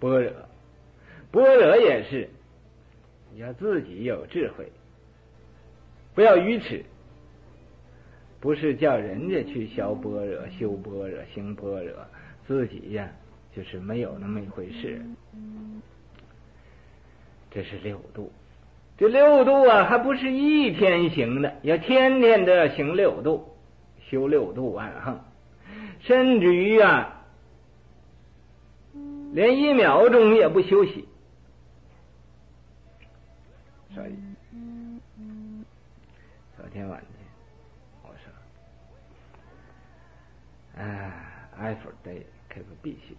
般若，般若也是要自己有智慧，不要愚痴，不是叫人家去学般若、修般若、行般若，自己呀就是没有那么一回事。这是六度，这六度啊还不是一天行的，要天天的行六度，修六度万行，甚至于啊连1秒钟也不休息。所以昨天晚间我说every day 可不必须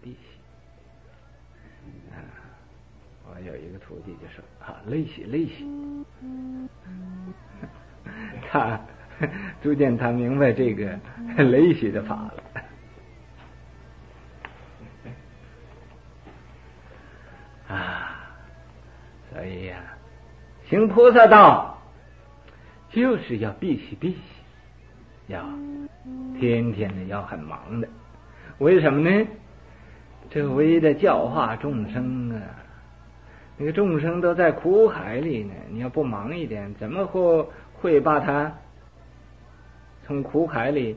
我有一个徒弟就说累习他逐渐他明白这个累习的法了。所以呀行菩萨道就是要必须要天天的要很忙的。为什么呢？这为的教化众生啊，那个众生都在苦海里呢，你要不忙一点，怎么会把他从苦海里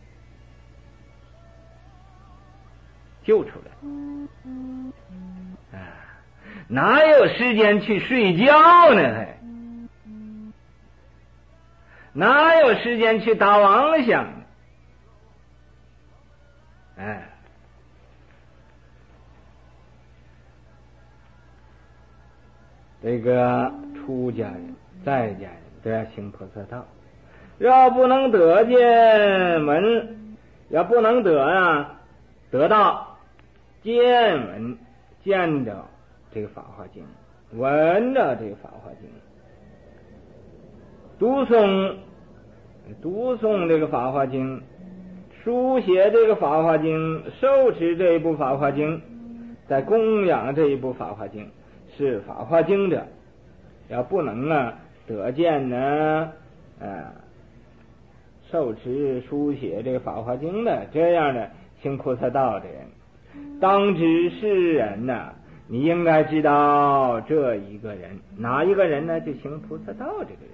救出来？哪有时间去睡觉呢？哪有时间去打妄想呢？这个出家人、在家人都要行菩萨道，要不能得见闻，要不能得到见闻，见着这个法华经，闻着这个法华经，读诵这个法华经，书写这个法华经，受持这一部法华经，在供养这一部法华经，是法华经者，要不能得见呢受持书写这个法华经的这样的行菩萨道的人，当知是人你应该知道这一个人，哪一个人呢？就行菩萨道这个人。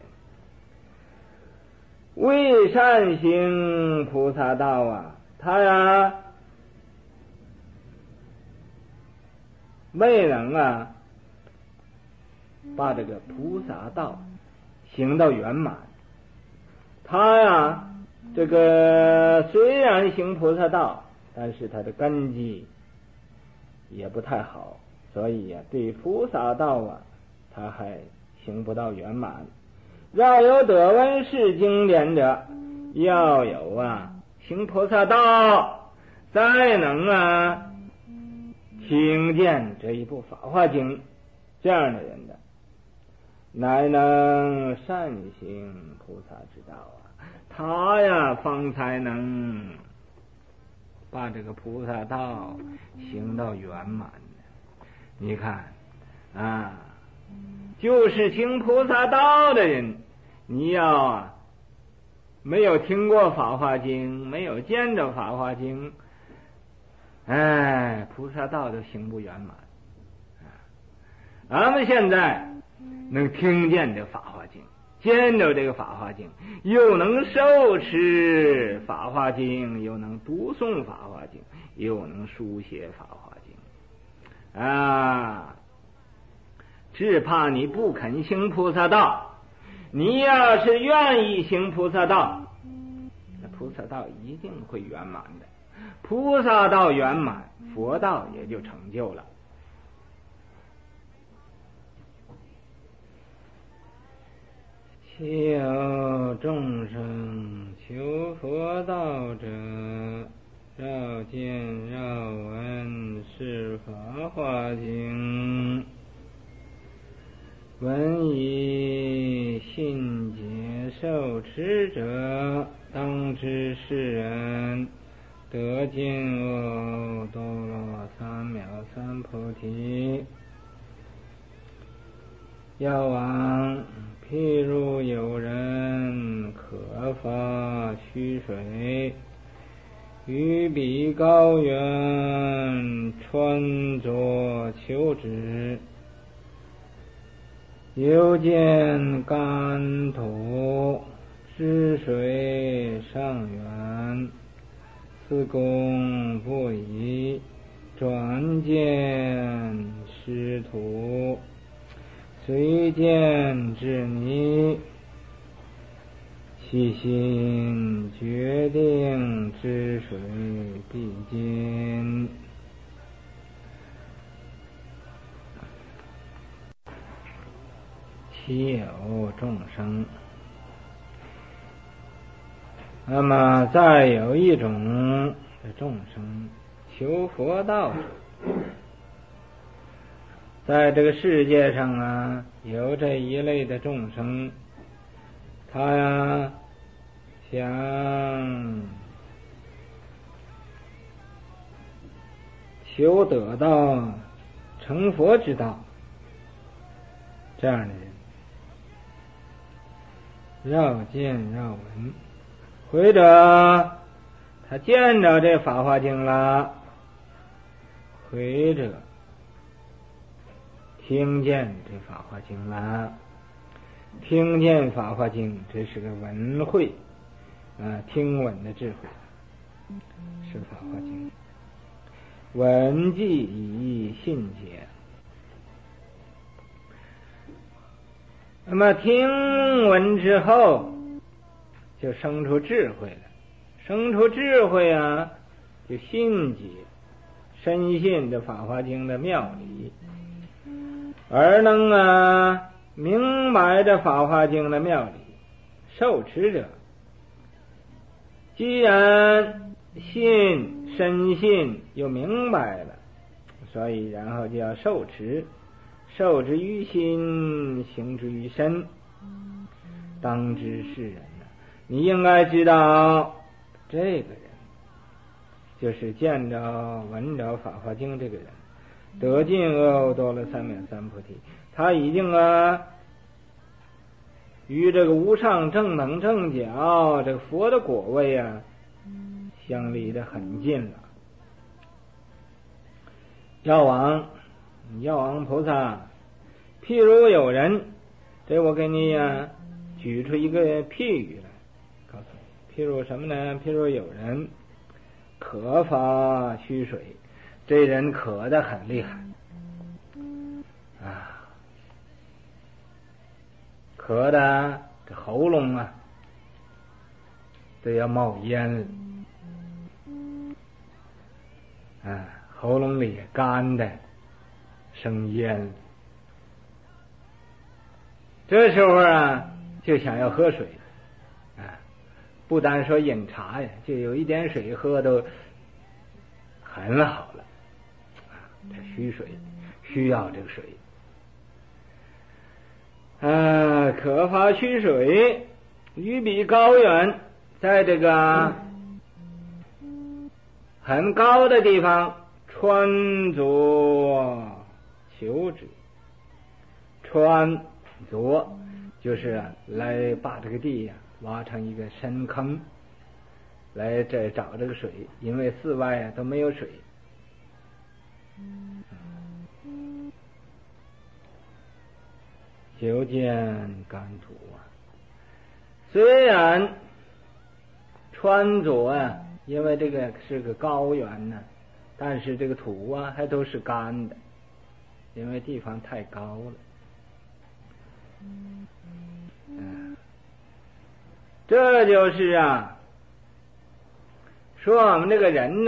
为善行菩萨道他未能把这个菩萨道行到圆满。他这个虽然行菩萨道，但是他的根基也不太好，所以对菩萨道他还行不到圆满。要有得闻是经典者，要有行菩萨道，才能听见这一部法华经，这样的人乃能善行菩萨之道他方才能把这个菩萨道行到圆满。你看就是行菩萨道的人，你要没有听过法华经，没有见着法华经，菩萨道都行不圆满。咱们现在能听见这法华经，见着这个法华经，又能受持法华经，又能读诵法华经，又能书写法华经只怕你不肯行菩萨道。你要是愿意行菩萨道，那菩萨道一定会圆满的。菩萨道圆满，佛道也就成就了。其有众生求佛道者，绕见绕闻是法华经，闻以信解受持者，当知是人得见阿多罗三藐三菩提。药王譬如有人渴发虚水， 于彼高原，穿着求之。又见干土，之水上源，此功不已。转见师徒，虽见之泥，其心决定之水必尽。其有众生。那么再有一种的众生，求佛道者，在这个世界上啊，有这一类的众生，他呀想求得到成佛之道，这样的人绕见绕闻，或者他见着这《法华经》了，或者听见这《法华经》了。听见《法华经》，这是个闻慧听闻的智慧，是《法华经》。闻记以信解。那么听闻之后，就生出智慧了。生出智慧啊，就信解，深信这《法华经》的妙理，而能明白这《法华经》的妙理。受持者既然信，深信又明白了，所以然后就要受持，受之于心，行之于身。当知是人你应该知道，这个人就是见着闻着《法华经》这个人，得尽阿耨多罗三藐三菩提，他已经与这个无上正等正觉这个佛的果位相离得很近了。药王菩萨，譬如有人，这我给你举出一个譬喻来，告诉你，譬如什么呢？譬如有人渴乏虚水，这人渴得很厉害渴的这喉咙都要冒烟了，喉咙里干的生烟，这时候就想要喝水不单说饮茶呀，就有一点水喝都很好了这虚水，需要这个水渴乏虚水，于彼高原，在这个很高的地方穿着求之。穿着就是来把这个地挖成一个深坑，来这找这个水，因为寺外都没有水。求见干土虽然穿着因为这个是个高原但是这个土还都是干的，因为地方太高了。这就是说我们这个人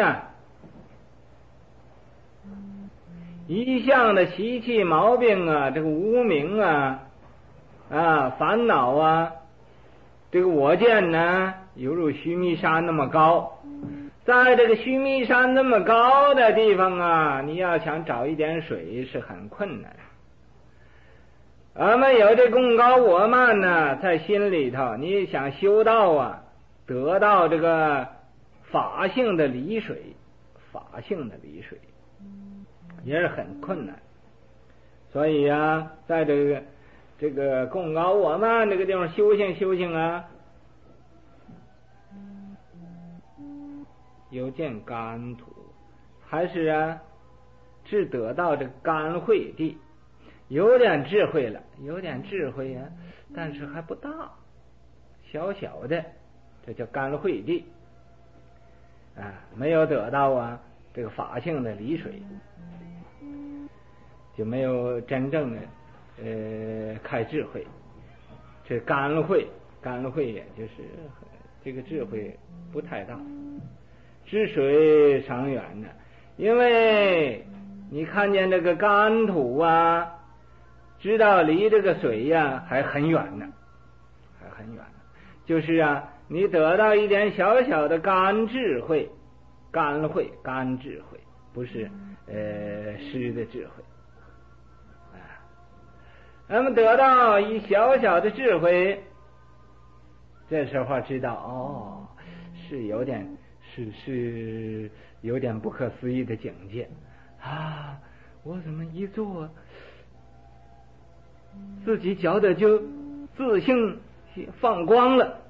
一向的习气毛病这个无明烦恼这个我见犹如须弥山那么高，在这个须弥山那么高的地方你要想找一点水是很困难。我们有这功高我慢在心里头，你想修道得到这个法性的离水，也是很困难。所以在这个功高我慢这个地方修行有见干土，还是只得到这干慧地，有点智慧了，有点智慧呀，但是还不大，小小的，这叫干慧地没有得到这个法性的离水，就没有真正的开智慧。这干慧也就是这个智慧不太大，知水尚远呢，因为你看见这个干土知道离这个水还很远呢，还很远呢。就是你得到一点小小的干智慧，干慧干智慧，不是诗的智慧那么得到一小小的智慧，这时候知道是有点是有点不可思议的境界我怎么一做自己觉得就自性放光了，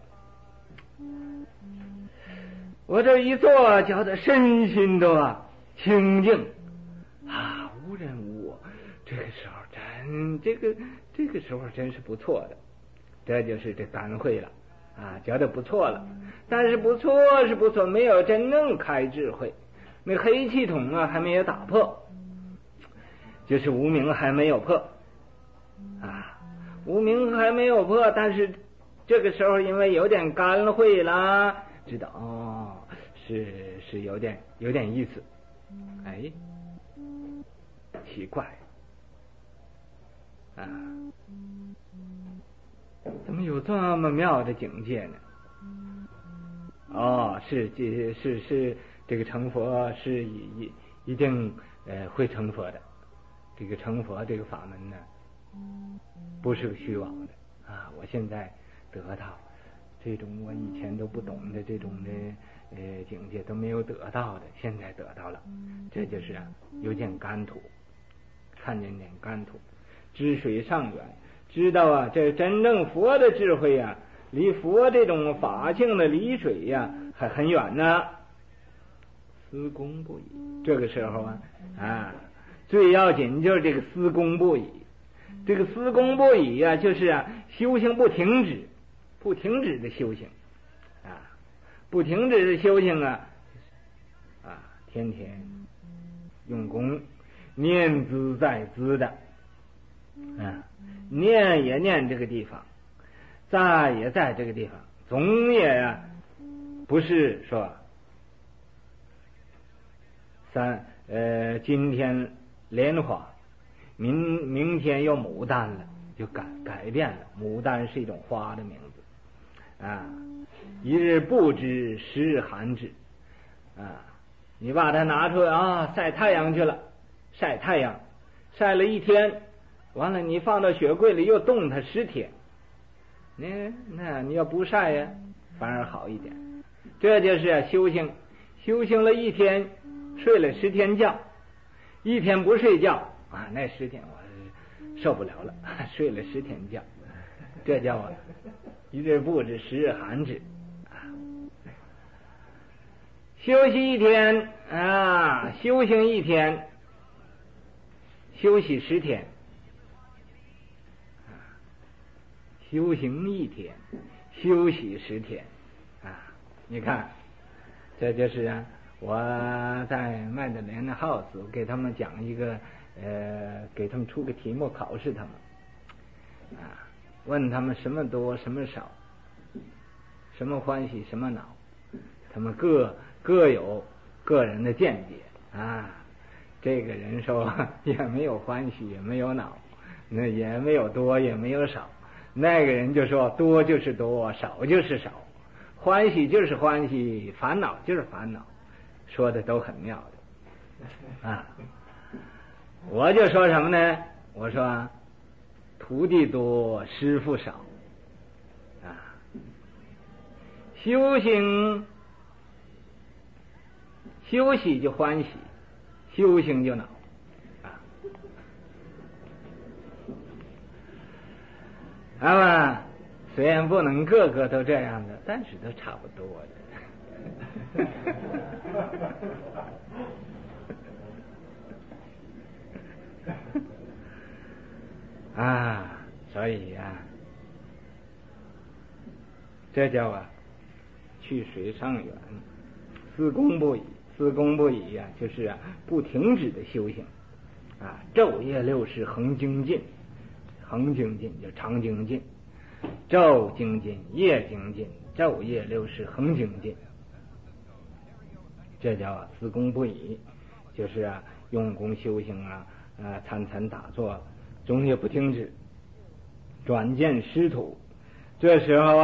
我这一做觉得身心都清净无人无我，这个时候这个时候真是不错的，这就是这干慧了觉得不错了，但是不错是不错，没有真正开智慧，那黑气筒还没有打破，就是无明还没有破无明还没有破，但是这个时候因为有点干慧了，知道是有点意思，奇怪怎么有这么妙的境界呢？是这个成佛是一定会成佛的，这个成佛这个法门呢不是个虚妄的我现在得到这种我以前都不懂的这种的境界都没有得到的，现在得到了，这就是有见干土，看见点干土，知水尚远，知道这真正佛的智慧离佛这种法性的离水还很远呢，思功不已。这个时候最要紧就是这个思功不已，这个思功不已就是修行不停止，不停止的修行不停止的修行天天用功，念兹在兹的念也念这个地方，在也在这个地方，总也不是说今天莲花，明天又牡丹了，就改变了，牡丹是一种花的名字一日不知十日寒至你把它拿出来晒太阳去了，晒太阳晒了一天，完了你放到雪柜里又冻它10天，那你要不晒反而好一点。这就是修行了一天，睡了10天觉，一天不睡觉那10天我受不了了，睡了10天觉，这叫一日不知十日寒至休息一天修行一天，休息10天修行一天，休息10天你看这就是我在麦德莲的 house 给他们讲一个给他们出个题目考试他们问他们什么多什么少，什么欢喜什么恼，他们各有个人的见解这个人说也没有欢喜也没有恼，那也没有多也没有少，那个人就说多就是多，少就是少，欢喜就是欢喜，烦恼就是烦恼，说的都很妙的我就说什么呢？我说徒弟多师傅少修行休息就欢喜，修行就恼虽然不能个个都这样的，但是都差不多的啊，所以呀，这叫去水上远，思功不已。思功不已呀，就是不停止的修行啊，昼夜六时恒精进，恒精进就常精进，昼精进夜精进，昼夜六时恒精进，这叫思功不已，就是用功修行参参打坐，终夜不停止，转见师徒。这时候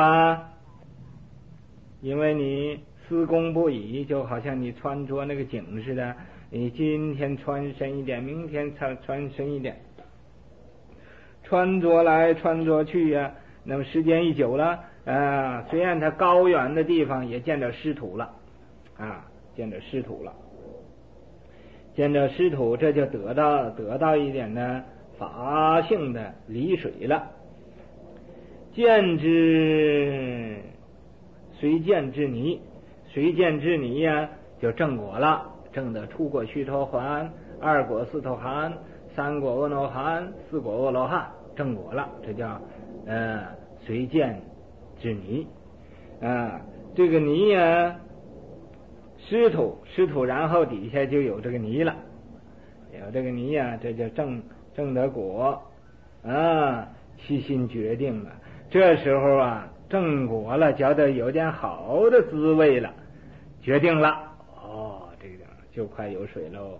因为你思功不已，就好像你穿着那个景似的，你今天穿深一点，明天穿深一点，穿着来穿着去那么时间一久了虽然他高远的地方也见着师徒了见着师徒了，见着师徒，这就得到一点的法性的离水了。见之虽见之泥，随见之泥就正果了，正得出果须陀洹，二果斯陀含，三果阿耨含，四果阿罗汉，正果了，这叫随见之泥这个泥师徒，然后底下就有这个泥了，有这个泥这叫正得果其心决定了。这时候正果了，觉得有点好的滋味了，决定了这个就快有水喽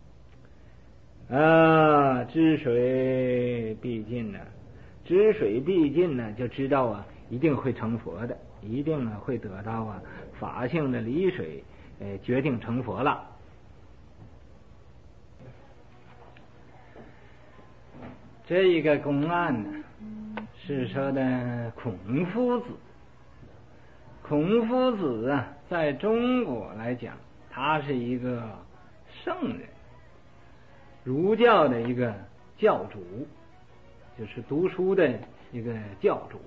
知水必尽知水必尽就知道一定会成佛的，一定会得到法性的离水，决定成佛了。这一个公案是说的孔夫子。孔夫子在中国来讲，他是一个圣人，儒教的一个教主，就是读书的一个教主。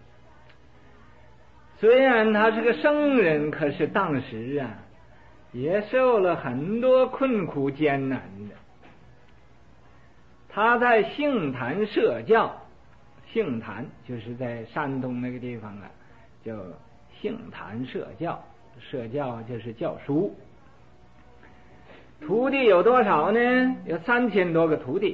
虽然他是个圣人，可是当时也受了很多困苦艰难的。他在杏坛设教，杏坛就是在山东那个地方叫杏坛设教，设教就是教书。徒弟有多少呢？有3000多个徒弟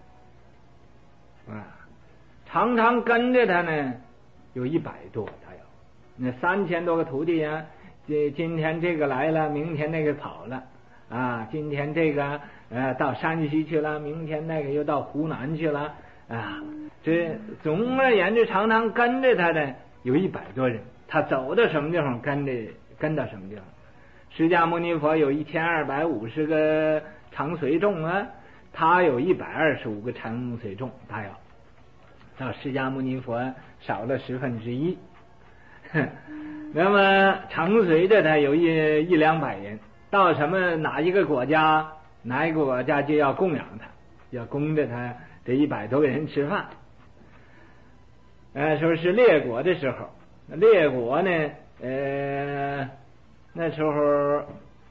常常跟着他呢有100多，他有那3000多个徒弟今天这个来了，明天那个跑了今天这个到山西去了，明天那个又到湖南去了这总而言之，常常跟着他的有100多人，他走到什么地方跟到什么地方。释迦牟尼佛有1250个常随众他有125个常随众，他有到释迦牟尼佛少了1/10那么常随着他有100-200人，到哪一个国家就要供养他，要供着他这100多个人吃饭。说是列国的时候，列国呢那时候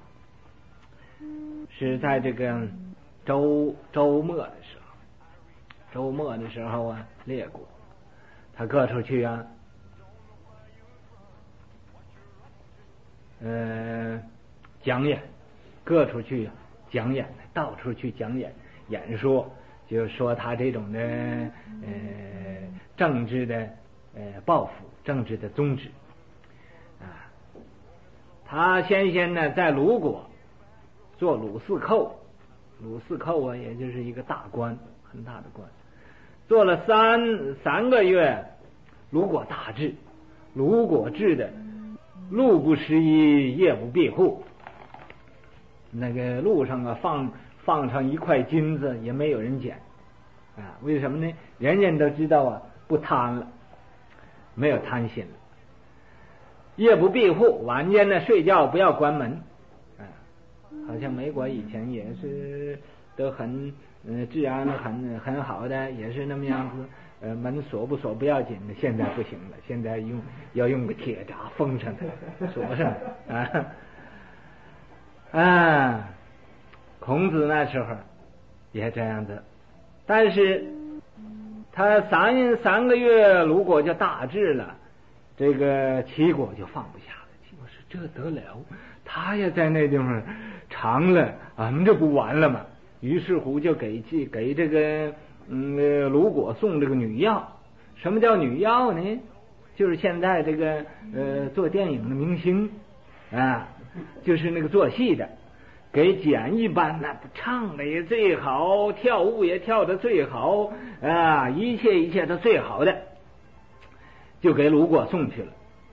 是在这个周末的时候列国他各处去讲演，各处去讲演，到处去讲演说，就说他这种的政治的抱负，政治的宗旨他先呢在鲁国做鲁司寇，也就是一个大官，很大的官，做了三个月，鲁国大治，鲁国治的路不拾遗，夜不闭户，那个路上放上一块金子也没有人捡为什么呢？人人都知道不贪了，没有贪心了。夜不闭户，晚间呢睡觉不要关门好像美国以前也是都很治安很好的，也是那么样子门锁不要紧的，现在不行了，现在要用个铁闸封上它，锁上孔子那时候也这样子，但是他三个月鲁国就大治了，这个齐国就放不下了。齐国说这得了，他也在那地方长了，俺们这不完了吗？于是乎就给这个鲁国送这个女药。什么叫女药呢？就是现在这个做电影的明星就是那个做戏的，给剪一般，那唱的也最好，跳舞也跳得最好一切都最好的，就给鲁国送去了。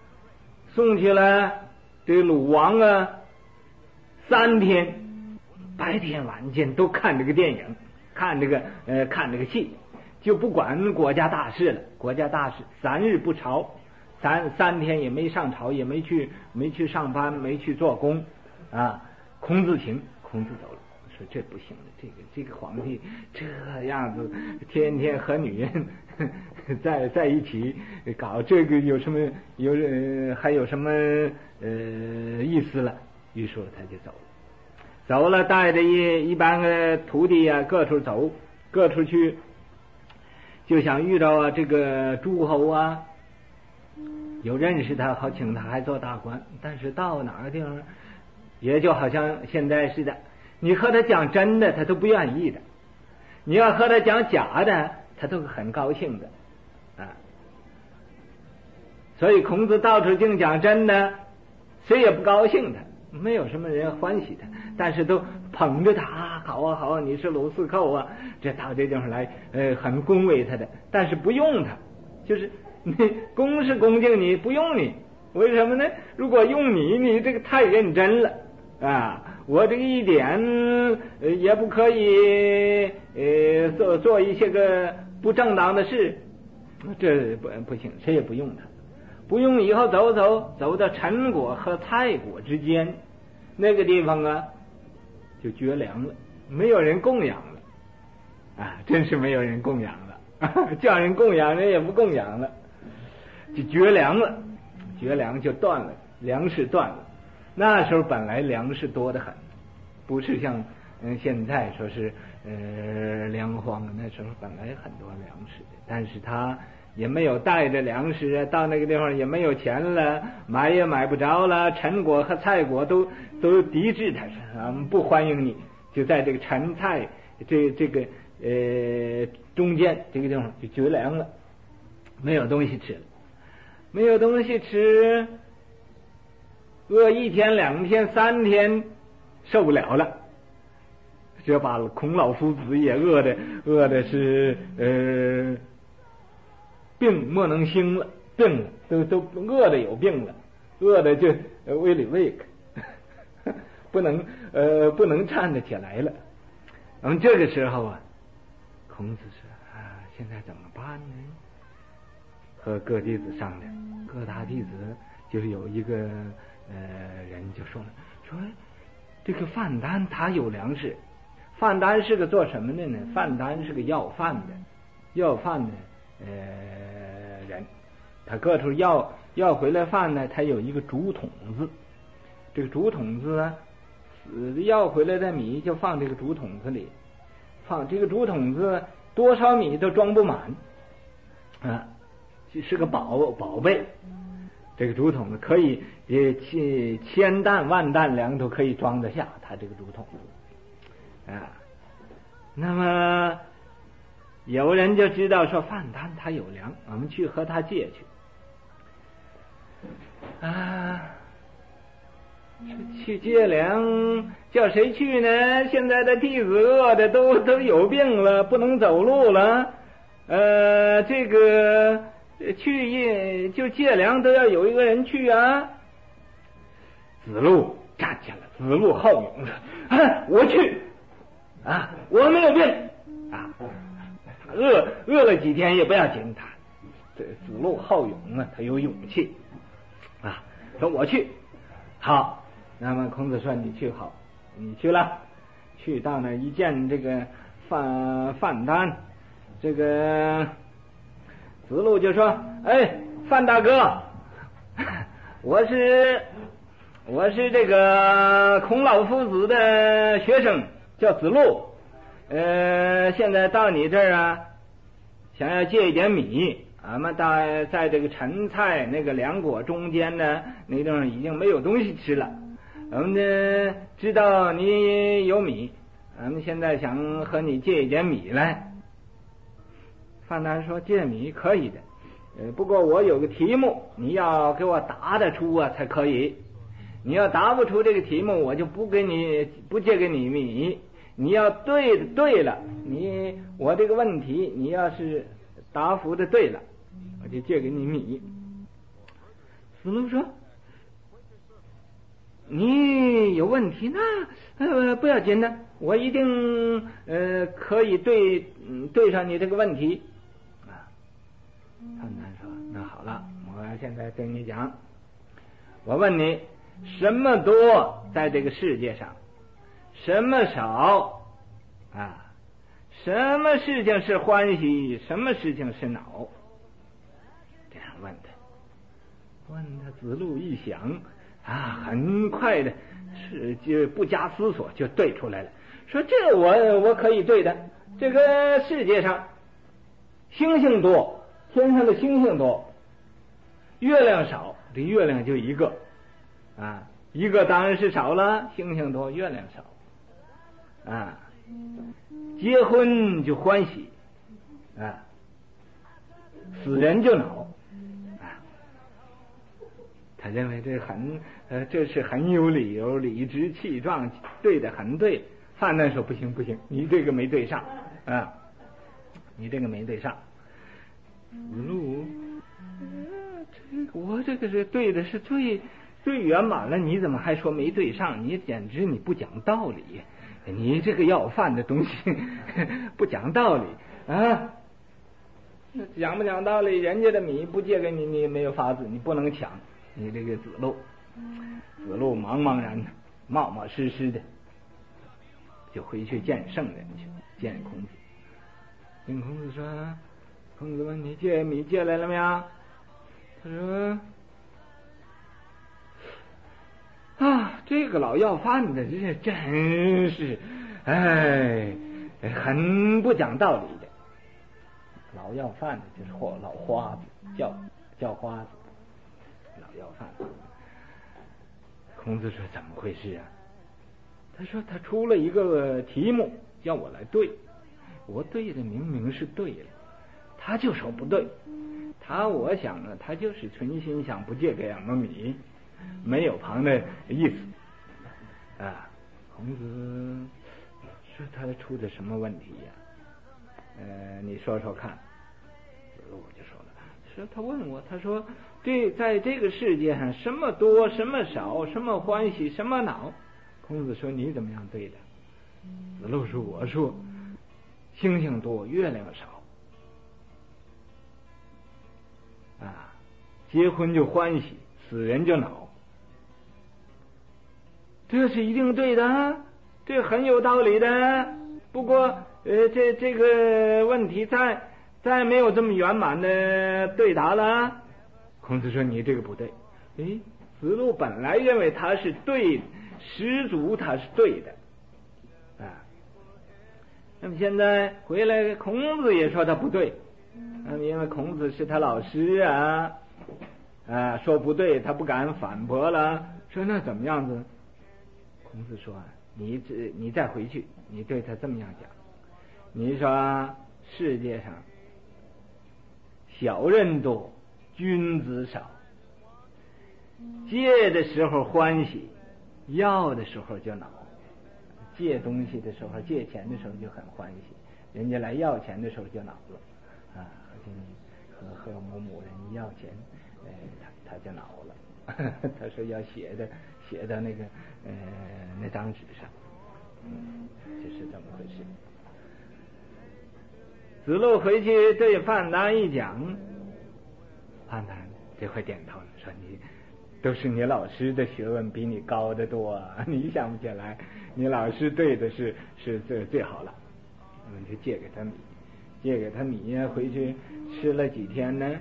这个鲁王3天白天晚间都看这个电影，看这个戏，就不管国家大事了。国家大事3日不朝，三天也没上朝，也没去上班，没去做工孔子走了，说这不行了，这个皇帝这样子天天和女人在一起搞这个还有什么意思了？于是他就走了，带着一般的徒弟各处走，各处去，就想遇到这个诸侯有认识他，好请他还做大官。但是到哪个地方，也就好像现在似的，你和他讲真的他都不愿意的，你要和他讲假的他都很高兴的所以孔子到处净讲真的，谁也不高兴他，没有什么人欢喜他，但是都捧着他好你是鲁司寇这到这地方来很恭维他的，但是不用他，就是你恭是恭敬你，不用你，为什么呢？如果用你这个太认真了我这个一点也不可以做一些个不正当的事，这不行，谁也不用他。不用以后走到陈国和蔡国之间那个地方就绝粮了，没有人供养了真是没有人供养了叫人供养人也不供养了，就绝粮了，绝粮就断了，粮食断了。那时候本来粮食多得很，不是像现在说是粮荒，那时候本来很多粮食的，但是他也没有带着粮食到那个地方也没有钱了，买也买不着了。陈国和蔡国都抵制他，说不欢迎你，就在这个陈蔡这个中间这个地方就绝粮了，没有东西吃了，没有东西吃，饿1天2天3天受不了了，就把孔老夫子也饿的是病莫能兴了，病了，都饿的有病了，饿的就胃里胃不能站得起来了。这个时候孔子说现在怎么办呢？和各弟子商量，各大弟子就是有一个人就说了，说这个范丹他有粮食。范丹是个做什么的呢？范丹是个要饭的人，他各处要回来饭呢，他有一个竹筒子，这个竹筒子要回来的米就放这个竹筒子里，放这个竹筒子多少米都装不满是个宝贝。这个竹筒子可以千担万担粮都可以装得下，他这个竹筒子那么有人就知道说范丹他有粮，我们去和他借去去借粮，叫谁去呢？现在的弟子饿的都有病了，不能走路了这个去就借粮都要有一个人去子路站起来，子路好勇说我去我没有病饿了几天也不要紧，他这子路好勇他有勇气说我去。好，那么孔子说你去好，你去了，去到那一见这个范丹，这个子路就说：“哎，范大哥，我是这个孔老夫子的学生，叫子路。现在到你这儿啊，想要借一点米。俺们在这个陈蔡那个两国中间呢，那地方已经没有东西吃了。我们呢知道你有米，俺们现在想和你借一点米来。”范大人说：“借米可以的，不过我有个题目，你要给我答得出啊才可以。你要答不出这个题目，我就不借给你米。你要对了，我这个问题你要是答复的对了，我就借给你米。”子路说：“你有问题那不要紧的，我一定可以对上你这个问题。”范南说：“那好了，我现在对你讲，我问你，什么多在这个世界上，什么少啊？什么事情是欢喜，什么事情是恼？”这样问他，子路一想啊，很快的就不加思索就对出来了，说：“这我可以对的。这个世界上星星多，天上的星星多，月亮少，这月亮就一个啊，一个当然是少了，星星多，月亮少啊。结婚就欢喜啊，死人就恼啊。”他认为这是很有理由，理直气壮，对的很对。范南说：“不行，你这个没对上啊，你这个没对上。”子路，我这个是对的，是最圆满了，你怎么还说没对上？你简直你不讲道理，你这个要饭的东西不讲道理啊！讲不讲道理？人家的米不借给你，你也没有法子，你不能抢。你这个子路茫茫然的，冒失失的，就回去见圣人去，见孔子。跟孔子说：“孔子问你借米借来了没有？”他说：“啊，这个老要饭的，这真是，很不讲道理的。老要饭的就是老花子，叫花子，老要饭。”孔子说：“怎么回事啊？”他说：“他出了一个题目，叫我来对，我对的明明是对了，他就说不对。我想呢，他就是存心想不借给俺们米，没有旁的意思啊。”孔子说：“他出的什么问题呀？你说说看。”子路就说了，说他问我，他说：“在这个世界上，什么多，什么少，什么欢喜，什么恼？”孔子说：“你怎么样对的？”子路说：“我说，星星多，月亮少。啊，结婚就欢喜，死人就恼，这是一定对的，这很有道理的。不过，这个问题再没有这么圆满的对答了。”孔子说：“你这个不对。”子路本来认为他是对，十足他是对的啊。那么现在回来，孔子也说他不对。因为孔子是他老师啊，说不对，他不敢反驳了。说那怎么样子？孔子说：“你再回去，你对他这么样讲，你说世界上小人多，君子少，借的时候欢喜，要的时候就恼。借东西的时候，借钱的时候就很欢喜，人家来要钱的时候就恼了。和某人一要钱，他就恼了。他说要写到那个那张纸上，就是这么回事。”子路回去对范南一讲，范南这回点头了，说：“都是你老师的学问比你高得多啊，你想不起来？你老师对的是最好了。”我们就借给他米， 借给他米呀，回去吃了几天呢，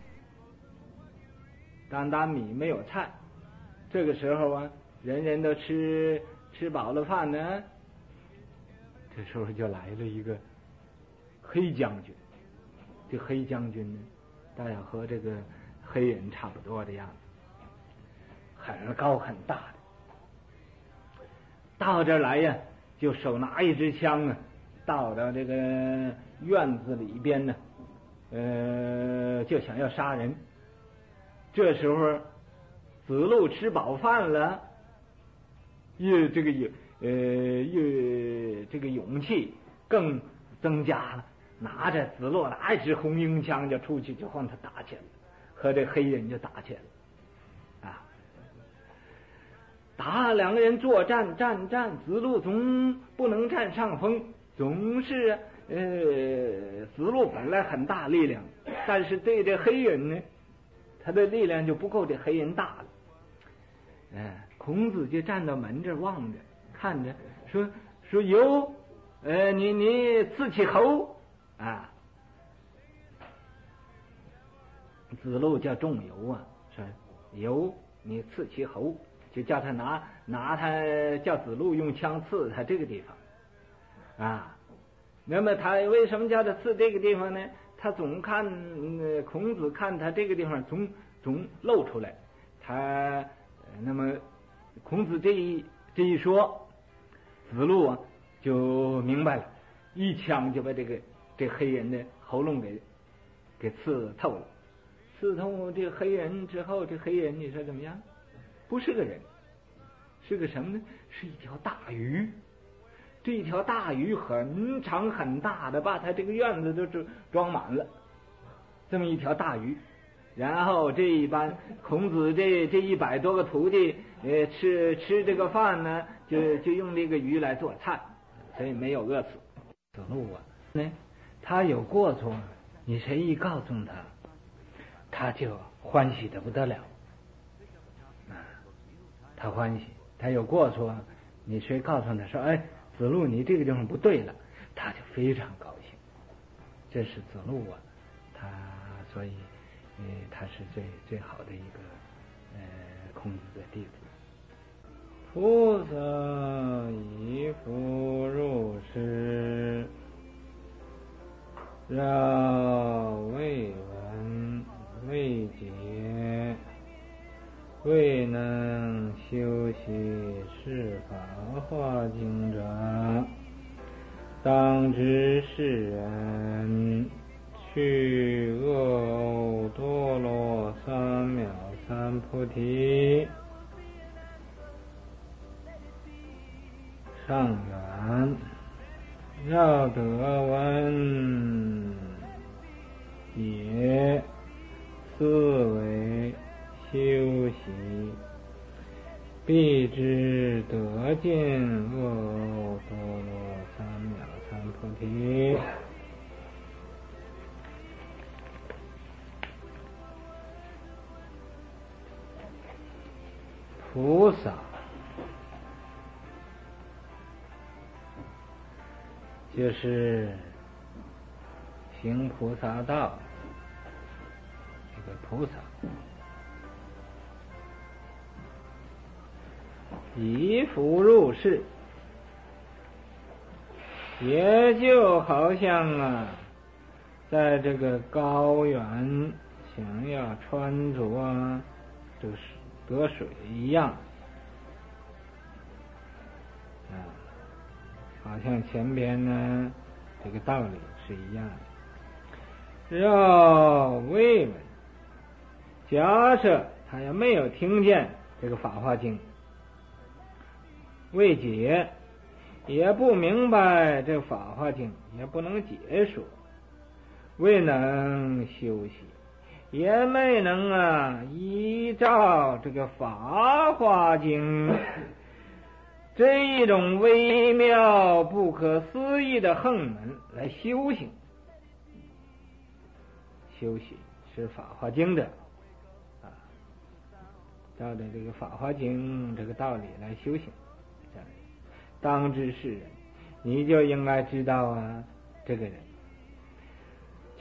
单单米没有菜。这个时候啊，人人都吃饱了饭呢，这时候就来了一个黑将军。这黑将军呢，大概和这个黑人差不多的样子，很高很大的。到这儿来呀，就手拿一支枪啊，到这个院子里边呢，就想要杀人。这时候子路吃饱饭了，越这个勇气更增加了，子路拿一支红缨枪就出去就和他打起来了，和这黑人就打起来了啊！打两个人作战，子路总不能占上风，总是子路本来很大力量，但是对这黑人呢，他的力量就不够这黑人大了。孔子就站到门这望着看着，说由你刺起侯啊！子路叫仲由啊，说由你刺其侯，就叫他拿他，叫子路用枪刺他这个地方啊。那么他为什么叫他刺这个地方呢？他总看孔子看他这个地方总露出来，他那么孔子这一说，子路啊就明白了，一枪就把这黑人的喉咙给刺透了。刺透这黑人之后，这黑人你说怎么样？不是个人，是个什么呢？是一条大鱼。这一条大鱼很长很大的，把他这个院子都装满了，这么一条大鱼。然后这一般孔子这100多个徒弟，吃这个饭呢，就用这个鱼来做菜，所以没有饿死。子路啊，他有过错，你谁一告诉他就欢喜得不得了啊！他欢喜，他有过错，你谁告诉他说，哎，子路你这个地方不对了，他就非常高兴。这是子路啊，所以他是最好的一个孔子的弟子。菩萨以弗入室，绕未闻未解，未能修习是法华经者，当知是人去恶多罗三藐三菩提。上元要得闻解，思维修习，必知得见恶多罗三藐三菩提。菩萨就是行菩萨道，这个菩萨以弗入室，也就好像在这个高原想要穿着这个得水一样好像前边呢这个道理是一样的。要未闻，假设他也没有听见这个《法华经》，未解，也不明白这《法华经》，也不能解说，未能修习，也没能依照这个《法华经》这一种微妙不可思议的横门来修行。修习是《法华经》的照着这个《法华经》这个道理来修行。当知是人，你就应该知道这个人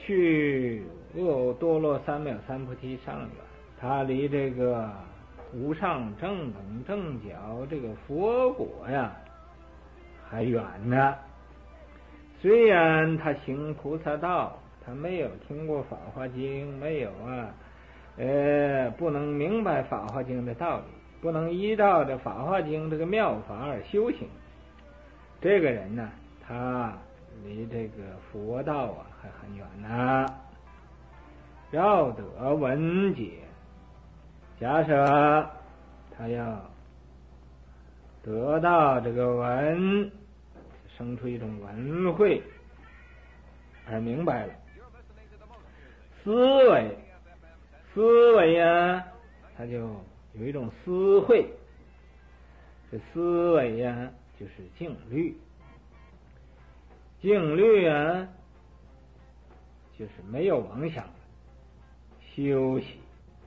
去多罗三藐三菩提上远，它离这个无上正等正觉这个佛果呀还远呢。虽然他行菩萨道，他没有听过法华经，没有不能明白法华经的道理，不能依照这法华经这个妙法而修行，这个人呢，他离这个佛道还很远呢。要得闻解，假设他要得到这个闻，生出一种闻慧，他明白了。思维呀，他就有一种思慧。这思维呀，就是静虑。静虑啊，就是没有妄想，休息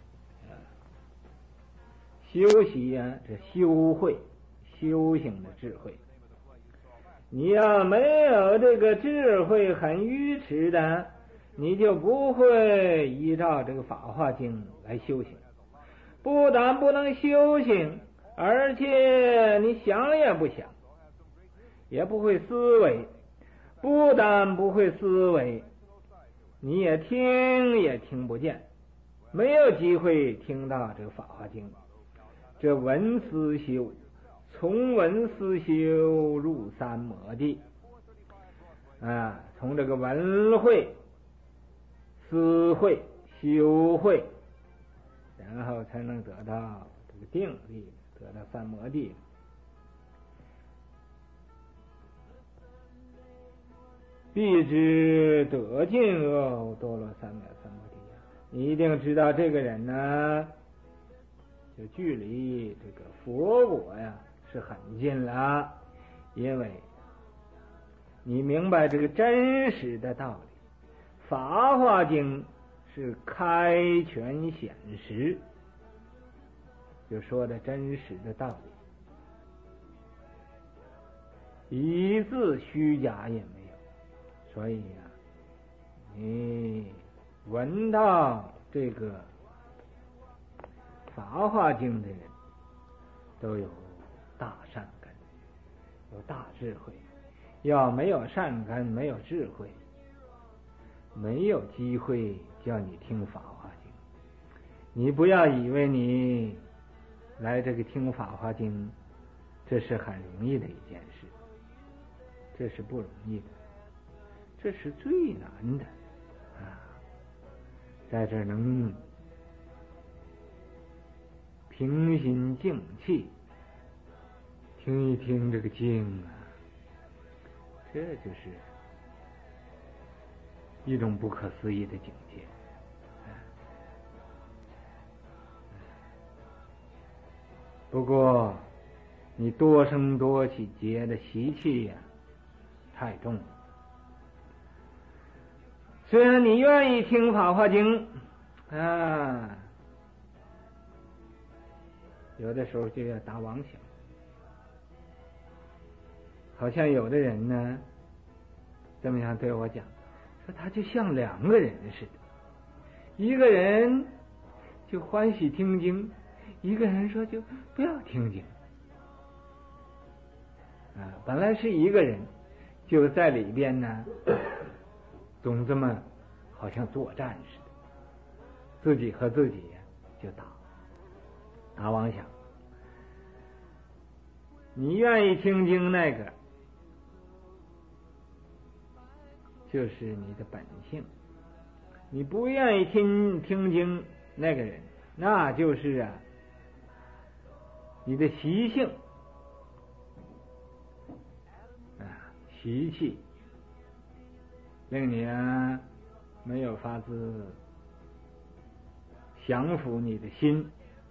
休息呀，这修慧，修行的智慧。你要没有这个智慧，很愚痴的，你就不会依照这个法华经来修行。不但不能修行，而且你想也不想，也不会思维。不但不会思维，你也听也听不见，没有机会听到这个法华经。这闻思修，从闻思修入三摩地从这个闻慧、思慧、修慧，然后才能得到这个定力，得到三摩地。必知得尽多罗三藐三菩提。你一定知道这个人呢，就距离这个佛果呀是很近了，因为你明白这个真实的道理。法华经是开权显实，就说的真实的道理，一字虚假也没有。所以呀，你闻到这个法华经的人都有大善根，有大智慧。要没有善根，没有智慧，没有机会叫你听法华经。你不要以为你来这个听法华经，这是很容易的一件事，这是不容易的，这是最难的在这儿能平心静气听一听这个经这就是一种不可思议的境界。不过你多生多起劫的习气呀太重了。虽然你愿意听法华经有的时候就要打妄想，好像有的人呢这么样对我讲，说他就像两个人似的，一个人就欢喜听经，一个人说就不要听经本来是一个人，就在里边呢总这么好像作战似的，自己和自己就打妄想。你愿意听经那个就是你的本性，你不愿意听经那个人，那就是你的习性习气令你没有法子降服你的心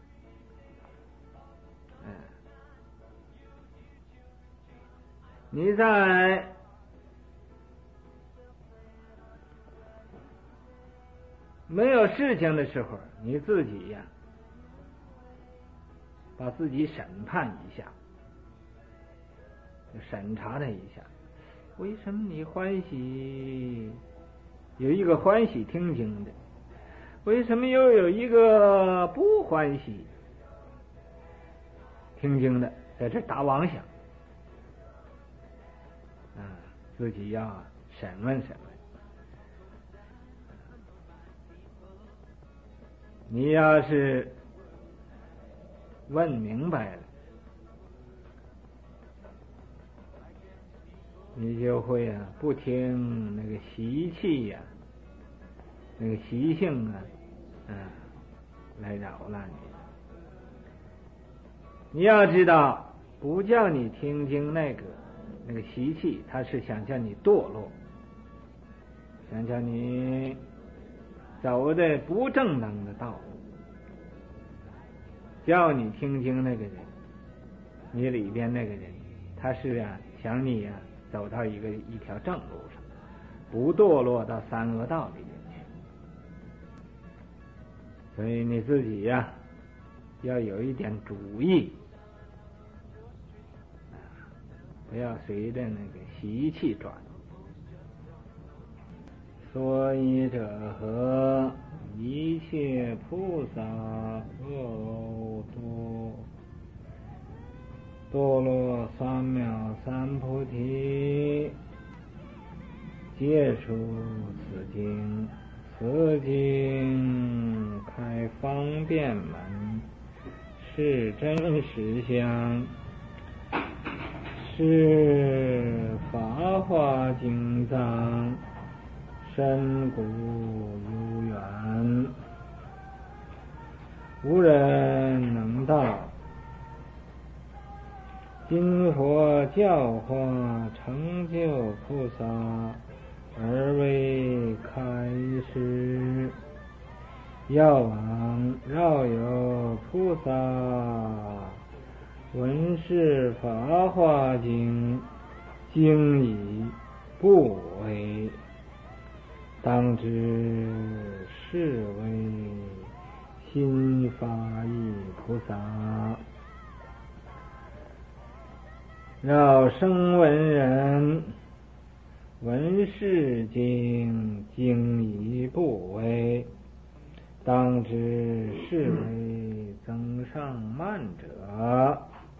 你在没有事情的时候，你自己把自己审判一下，审查他一下，为什么你欢喜有一个欢喜听经的，为什么又有一个不欢喜听经的在这打妄想？自己要审问审问。你要是问明白了，你就会不听那个习气那个习性来扰乱你。你要知道，不叫你听经那个习气，他是想叫你堕落，想叫你走的不正当的道路。叫你听经那个人，你里边那个人，他是想你走到一条正路上，不堕落到三恶道里面去。所以你自己要有一点主意，不要随着那个习气转。所以者何？一切菩萨恶多罗三藐三菩提，皆出此经。此经开方便门，是真实相，是法华经藏，深古悠远，无人能道。今佛教化成就菩萨，而为开示。药王绕有菩萨，闻是法华经，经已不为，当知是为心法意菩萨。绕声闻人，闻是经，经已不为，当知是为增上慢者。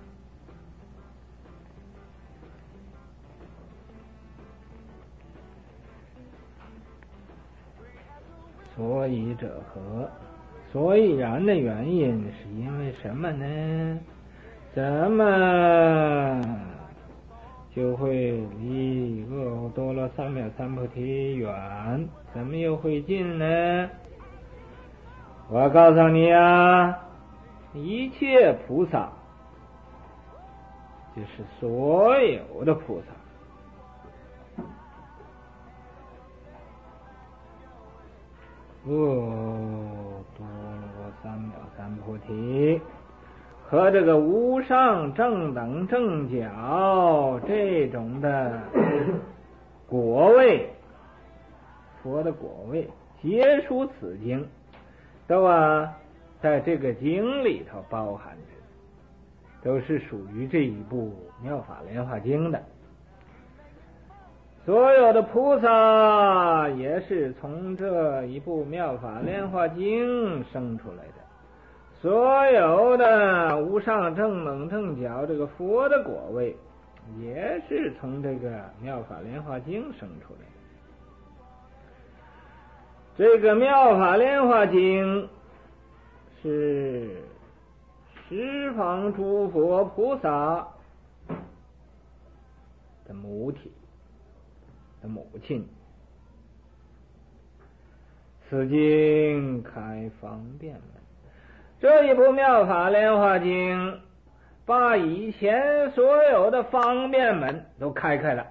所以者何？所以然的原因是因为什么呢？怎么就会离恶多罗三藐三菩提远？怎么又会近呢？我告诉你一切菩萨就是所有的菩萨，恶多罗三藐三菩提和这个无上正等正觉这种的果位，佛的果位，皆属此经，都在这个经里头包含着，都是属于这一部妙法莲华经的。所有的菩萨也是从这一部妙法莲华经生出来的，所有的无上正等正觉这个佛的果位也是从这个妙法莲华经生出来的。这个妙法莲华经是十方诸佛菩萨的母体的母亲。此经开方便门，这一部妙法莲华经把以前所有的方便门都开了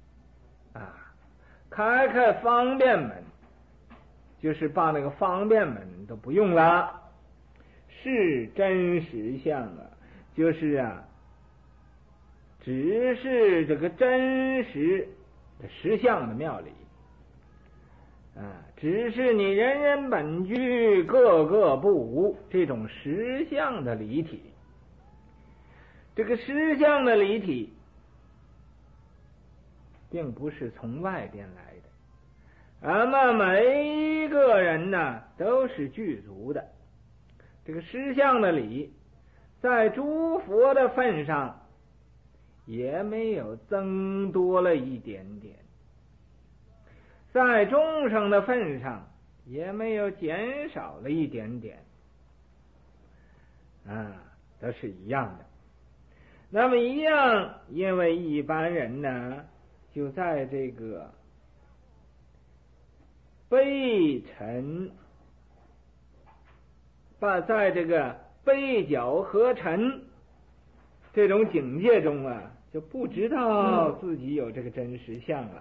开方便门，就是把那个方便门都不用了，是真实相就是只是这个真实的实相的妙理只是你人人本具，个个不无这种实相的离体。这个实相的离体并不是从外边来的， 俺们每一个人呢都是具足的，这个实相的理在诸佛的份上也没有增多了一点点，在众生的份上也没有减少了一点点，都是一样的。那么一样，因为一般人呢就在这个背沉，在这个背角合沉这种境界中啊，就不知道自己有这个真实相了。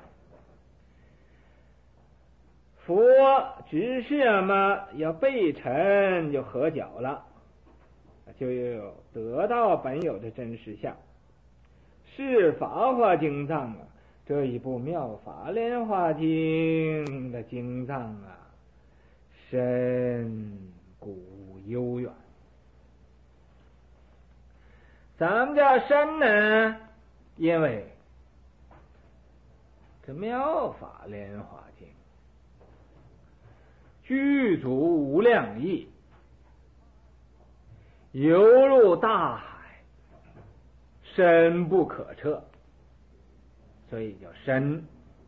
佛只是要背沉就合脚了，就有得到本有的真实相。是法华经藏啊，这一部妙法莲华经的经藏啊，深古悠远。怎么叫深呢？因为这妙法莲华经具足无量义，犹如大海，深不可测，所以叫深。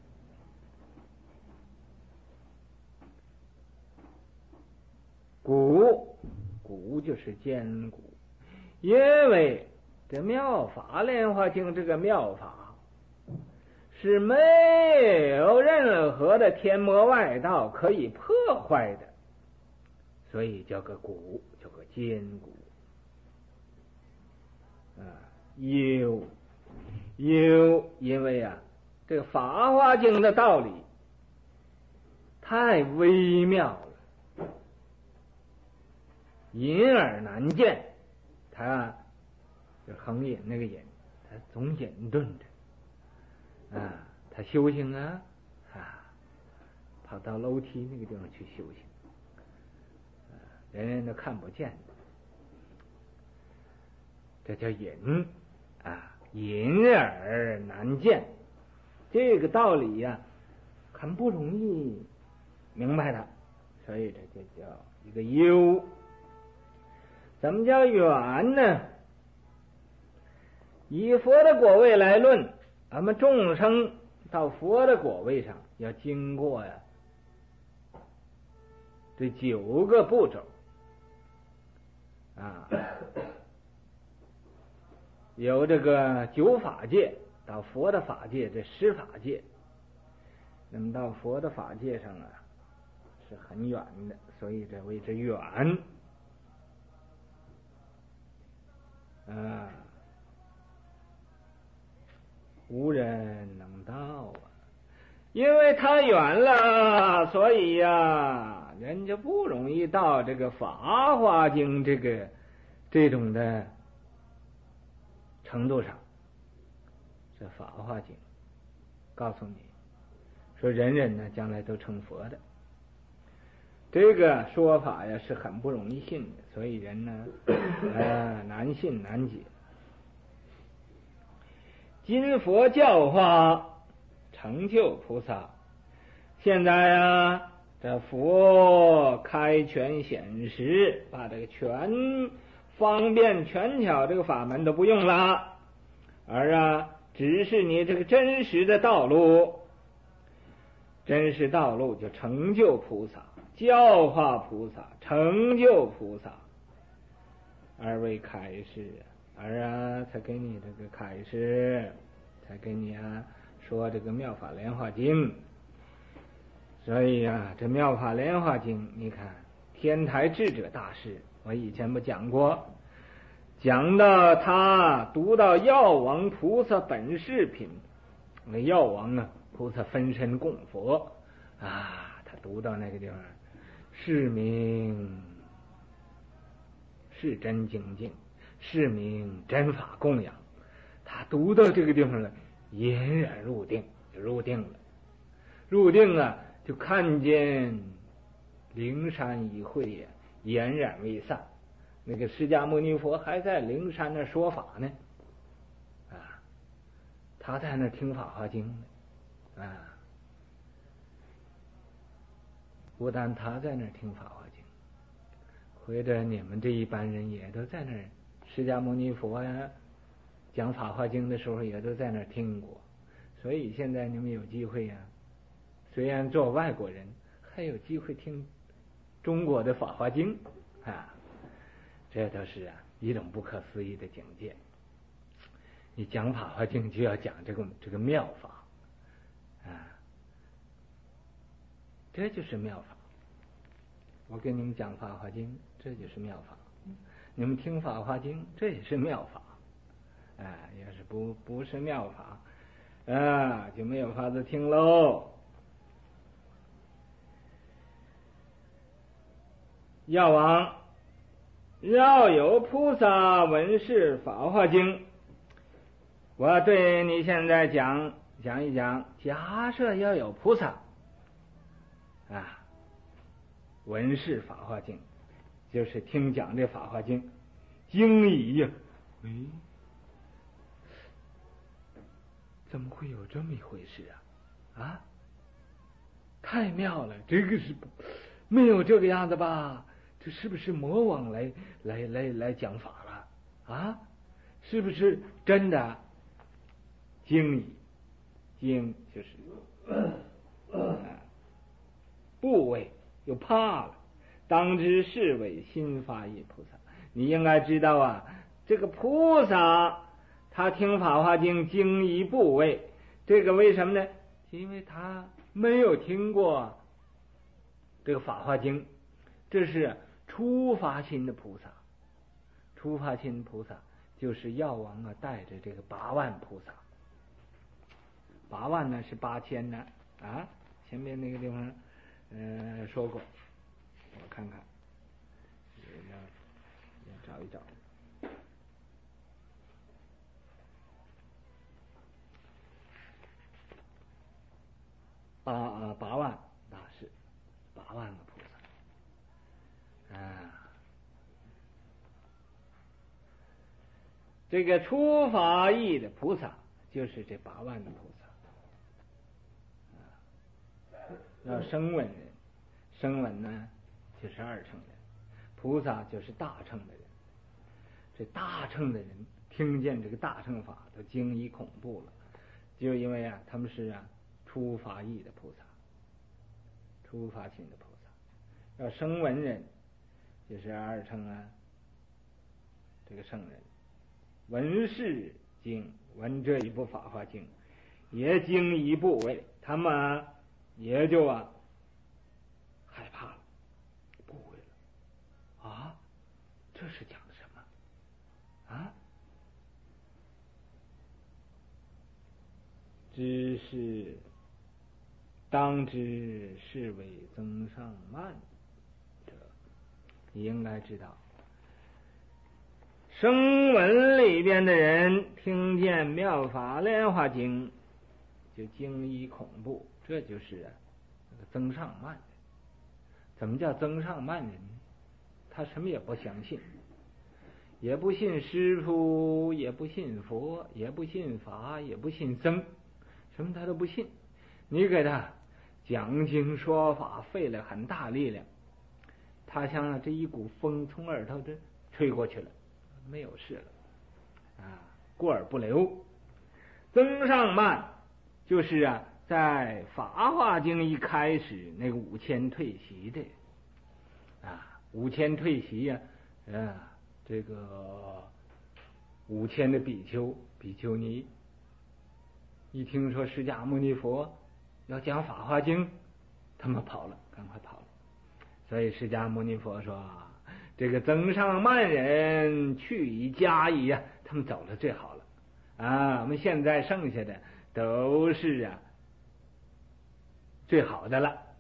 古就是坚固，因为这妙法莲华经这个妙法是没有任何的天魔外道可以破坏的，所以叫个固，叫个坚固。因为这个法华经的道理太微妙了，隐而难见。他就横隐那个隐，他总隐遁着他修行跑到楼梯那个地方去修行，人人都看不见，这叫隐隐而难见。这个道理很不容易明白的，所以这就叫一个幽。怎么叫远呢？以佛的果位来论，咱们众生到佛的果位上要经过这9个步骤有这个9法界，到佛的法界这10法界，那么到佛的法界上是很远的，所以这谓之远无人能到因为它远了，所以人就不容易到这个法华经这种的程度上。这法华经告诉你说，人人呢将来都成佛的，这个说法是很不容易信的，所以人呢难信难解。今佛教化成就菩萨，现在这佛开权显实，把这个全方便权巧这个法门都不用了，而只是你这个真实的道路，真实道路就成就菩萨，教化菩萨，成就菩萨，而为开示，而才给你这个开示，才给你说这个妙法莲华经。所以这妙法莲华经，你看天台智者大师，我以前不讲过，讲到他读到药王菩萨本事品，那药王菩萨分身供佛他读到那个地方，是名是真精进，是名真法供养。他读到这个地方了，隐然入定，就入定了。入定就看见灵山一会俨然未散。那个释迦牟尼佛还在灵山那说法呢，他在那听法华经呢， 不但他在那儿听《法华经》，或者你们这一般人也都在那儿，释迦牟尼佛呀讲《法华经》的时候也都在那儿听过。所以现在你们有机会呀，虽然做外国人，还有机会听中国的《法华经》啊，这都是一种不可思议的境界。你讲《法华经》就要讲这个妙法啊，这就是妙法。我跟你们讲《法华经》，这就是妙法。你们听《法华经》，这也是妙法。要是不是妙法就没有法子听喽。药王，要有菩萨闻是法华经，我对你现在讲一讲。假设要有菩萨闻是法华经，就是听讲这法华经，惊疑呀，怎么会有这么一回事太妙了，这个是没有这个样子吧？这是不是魔王来讲法了是不是真的？惊疑，惊就是怖畏，又怕了。当知是为心发意菩萨。你应该知道这个菩萨他听法华经惊疑怖畏，这个为什么呢？因为他没有听过这个法华经，这是初发心的菩萨。初发心菩萨就是药王带着这个8万菩萨，8万呢是8000呢前面那个地方说过，我看看，要找一找。8万大士，8万个菩萨这个初发意的菩萨就是这8万的菩萨要声闻人，声闻呢就是2乘人，菩萨就是大乘的人。这大乘的人听见这个大乘法都惊疑恐怖了，就因为他们是初发意的菩萨，初发心的菩萨。要声闻人就是2乘这个圣人，闻是经，闻这一部法华经，也惊疑怖畏，他们也就害怕了，不会了这是讲的什么知是当知是为增上慢者。你应该知道，声闻里边的人听见妙法莲华经就惊疑恐怖，这就是增上慢人。怎么叫增上慢人？他什么也不相信，也不信师父，也不信佛，也不信法，也不信僧，什么他都不信。你给他讲经说法费了很大力量，他像这一股风从耳朵这吹过去了，没有事了过而不留。增上慢就是在法华经一开始那个5000退席的5000退席这个5000的比丘比丘尼一听说释迦牟尼佛要讲法华经，他们跑了，赶快跑了。所以释迦牟尼佛说这个增上慢人去以加矣他们走了最好了我们现在剩下的都是最好的了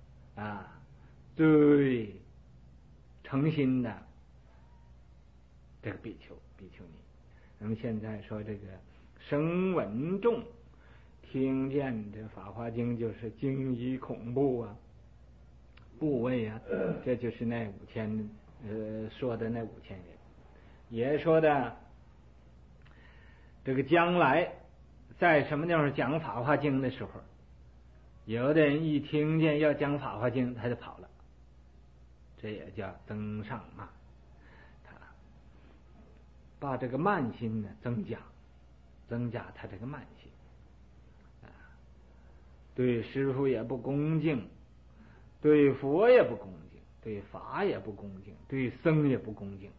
最诚心的这个比丘比丘尼。那么现在说这个声闻众听见这法华经就是惊疑恐怖怖畏这就是那5000说的那5000人，也说的这个将来在什么地方讲法华经的时候， 有的人一听见要讲《法华经》，他就跑了，这也叫增上慢。他把这个慢心呢增加他这个慢心对师父也不恭敬，对佛也不恭敬，对法也不恭敬，对僧也不恭敬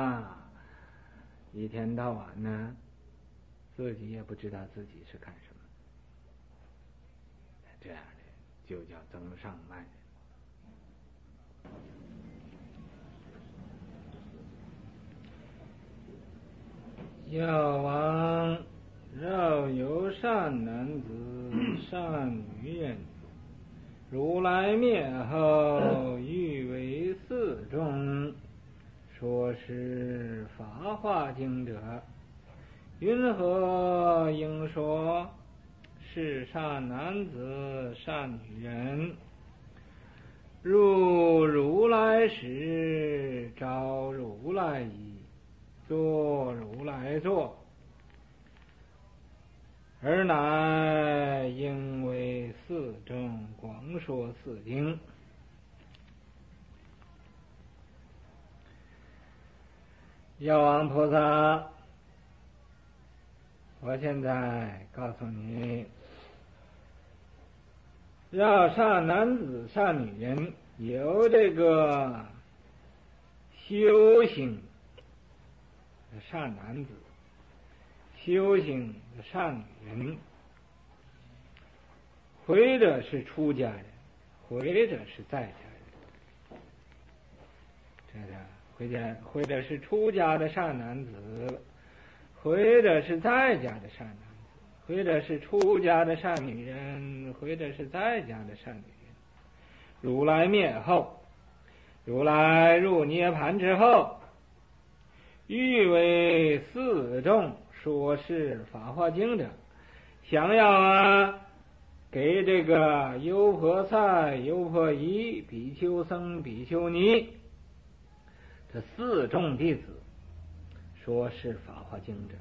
一天到晚呢，自己也不知道自己是干什么，这样的就叫增上慢人。药王绕游善男子善女人，如来灭后欲为四众，说是法华经者，云何应说是善男子善女人？入如来时，招如来意，坐如来坐，而乃应为四众，广说四经。药王菩萨，我现在告诉你，要善男子善女人有这个修行的善男子，修行的善女人，或者是出家人，或者是在家人，或者是出家的善男子，或者是在家的善男子，或者是出家的善女人，或者是在家的善女人。如来灭后，如来入涅盘之后，欲为四众说是法华经者，想要给这个优婆塞、优婆夷、比丘僧、比丘尼这四众弟子说是法华经者，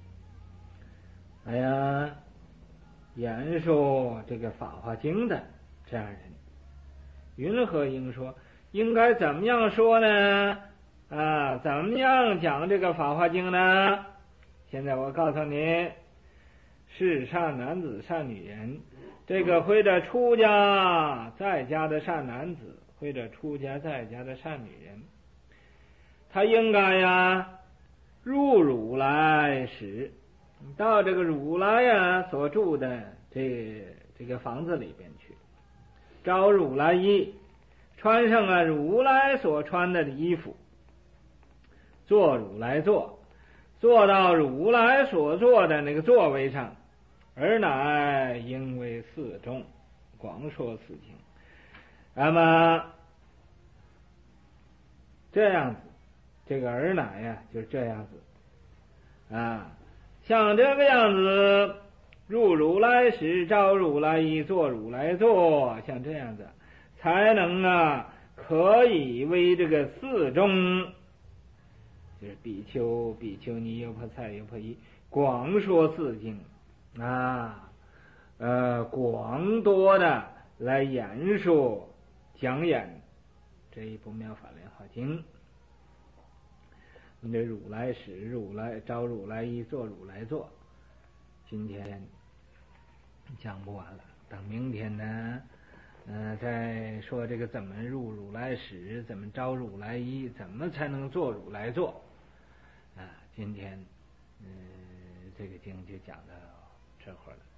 言说这个法华经的这样人，云何应说？应该怎么样说呢？怎么样讲这个法华经呢？现在我告诉你，是善男子善女人，这个或者出家在家的善男子，或者出家在家的善女人，他应该入如来室，到这个如来所住的这个房子里边去，招如来衣，穿上如来所穿的衣服，坐如来坐，坐到如来所坐的那个座位上，而乃应为四众，广说四经。那么这样子，这个而乃就是这样子像这个样子，入如来室，招如来衣，坐如来坐，像这样子才能可以为这个四众，就是比丘、比丘尼、优婆塞、优婆夷，广说四经广多的来演说讲演这一部妙法莲华经。你这如来室，如来招如来衣，坐如来坐，今天讲不完了，等明天呢再说这个怎么入如来室，怎么招如来衣，怎么才能坐如来坐今天这个经就讲到这会儿了。